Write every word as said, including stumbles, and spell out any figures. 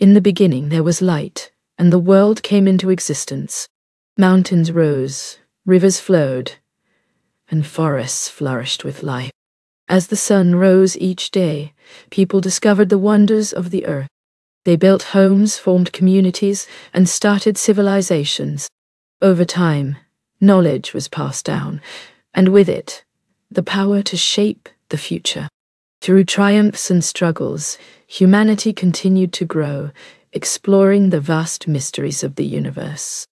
In the beginning there was light, and the world came into existence. Mountains rose, rivers flowed, and forests flourished with life. As the sun rose each day, people discovered the wonders of the earth. They built homes, formed communities, and started civilizations. Over time, knowledge was passed down, and with it, the power to shape the future. Through triumphs and struggles, humanity continued to grow, exploring the vast mysteries of the universe.